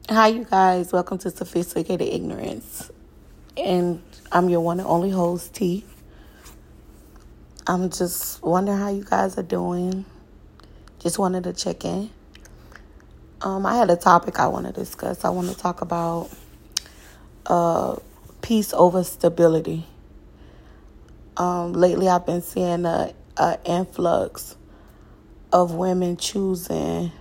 Hi, you guys. Welcome to Sophisticated Ignorance. And I'm your one and only host, T. I'm just wondering how you guys are doing. Just wanted to check in. I had a topic I want to discuss. I want to talk about peace over stability. Lately, I've been seeing an influx of women choosing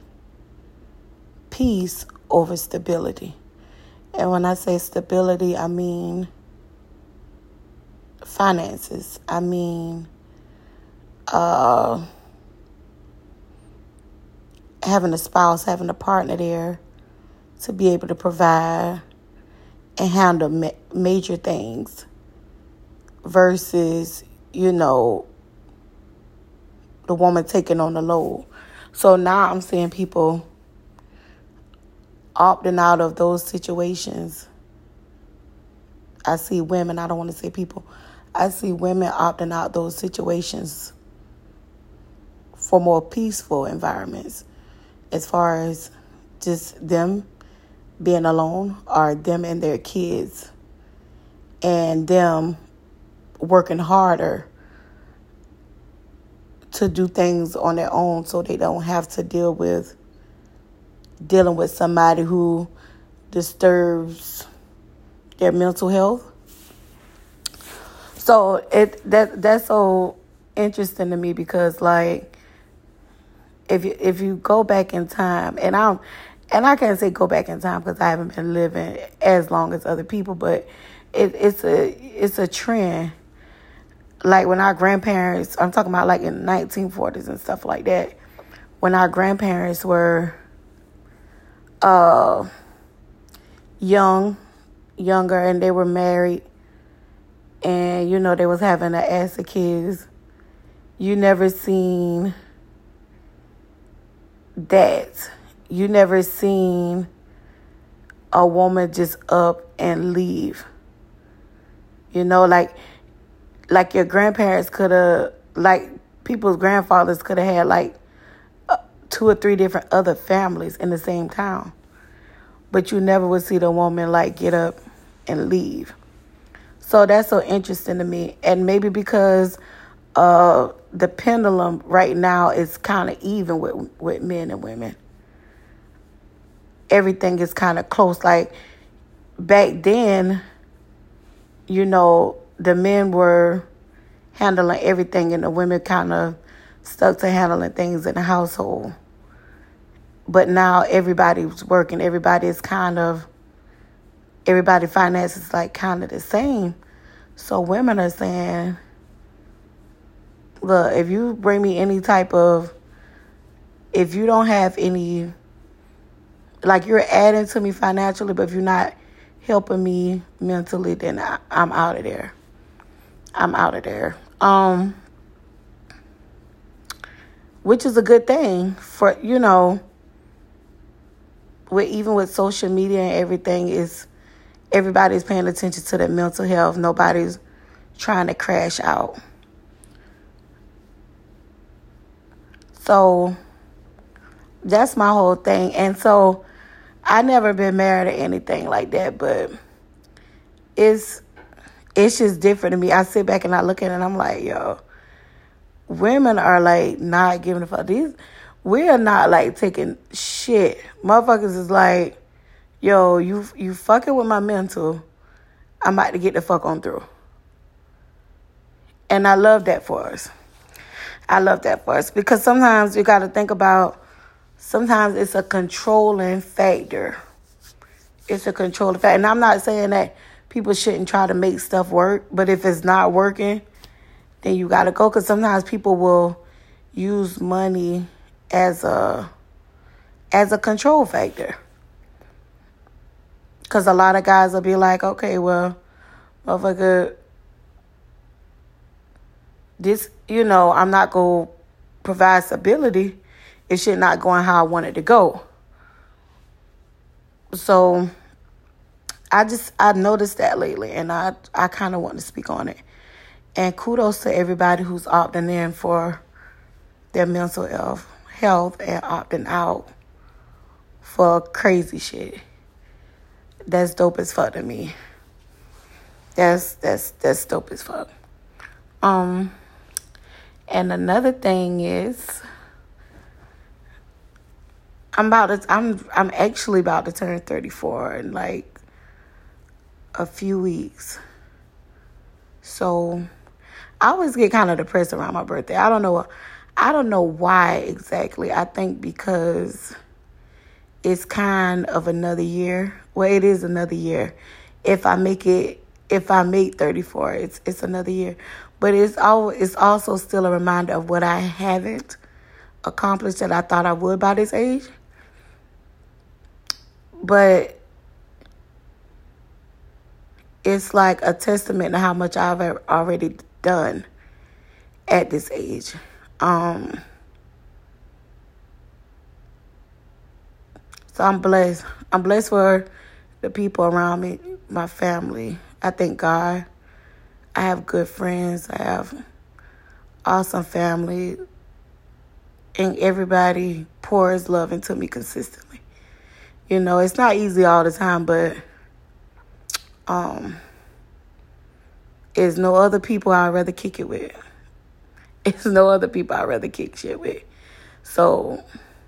peace over stability. And when I say stability, I mean finances. I mean having a spouse, having a partner there to be able to provide and handle major things versus, the woman taking on the load. So now I'm seeing people opting out of those situations. I see women, I don't want to say people, I see women opting out those situations for more peaceful environments as far as just them being alone or them and their kids and them working harder to do things on their own so they don't have to dealing with somebody who disturbs their mental health. So that's so interesting to me because if you go back in time, and I can't say go back in time because I haven't been living as long as other people, but it's a trend. Like when our grandparents, I'm talking about like in the 1940s and stuff like that, when our grandparents were younger and they were married and, they was having an ass of kids, you never seen that. You never seen a woman just up and leave. Like your grandparents could have, like people's grandfathers could have had like 2 or 3 different other families in the same town. But you never would see the woman like get up and leave. So that's so interesting to me. And maybe because the pendulum right now is kind of even with men and women. Everything is kind of close. Like back then, the men were handling everything and the women kind of stuck to handling things in the household. But now everybody's working. Everybody's everybody's finances like kind of the same. So women are saying, look, if you bring me if you don't have any, like you're adding to me financially, but if you're not helping me mentally, then I'm out of there. I'm out of there. Which is a good thing for, even with social media and everything, everybody's paying attention to their mental health. Nobody's trying to crash out. So that's my whole thing. And so I never been married or anything like that, but it's just different to me. I sit back and I look at it and I'm like, yo, women are like not giving a fuck. We are not like taking shit. Motherfuckers is like, yo, you fucking with my mental. I'm about to get the fuck on through. And I love that for us. Because sometimes you got to think about, sometimes it's a controlling factor. And I'm not saying that people shouldn't try to make stuff work, but if it's not working, then you got to go. Because sometimes people will use money as a control factor. Because a lot of guys will be like, okay, well, motherfucker, this, I'm not going to provide stability. It should not go how I want it to go. So I noticed that lately, and I kind of want to speak on it. And kudos to everybody who's opting in for their mental health and opting out for crazy shit. That's dope as fuck to me. That's dope as fuck. And another thing is, I'm actually about to turn 34 in like a few weeks. So I always get kind of depressed around my birthday. I don't know why exactly. I think because it's kind of another year. Well, it is another year. If I make 34, it's another year. But it's also still a reminder of what I haven't accomplished that I thought I would by this age. But it's like a testament to how much I've already done at this age. So I'm blessed. I'm blessed for the people around me, my family. I thank God. I have good friends. I have awesome family. And everybody pours love into me consistently. You know, it's not easy all the time, but there's no other people I'd rather kick it with. There's no other people I'd rather kick shit with. So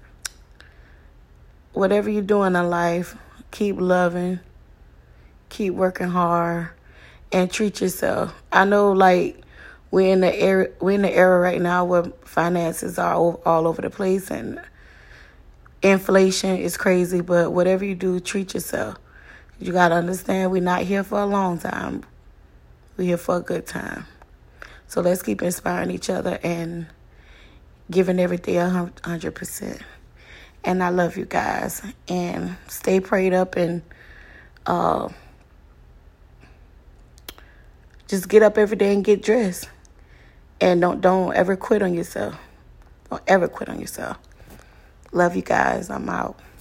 whatever you're doing in life, keep loving, keep working hard, and treat yourself. I know, like, we're in the era right now where finances are all over the place and inflation is crazy. But whatever you do, treat yourself. You gotta understand, we're not here for a long time. We're here for a good time. So let's keep inspiring each other and giving everything 100%. And I love you guys. And stay prayed up and just get up every day and get dressed. And don't ever quit on yourself. Don't ever quit on yourself. Love you guys. I'm out.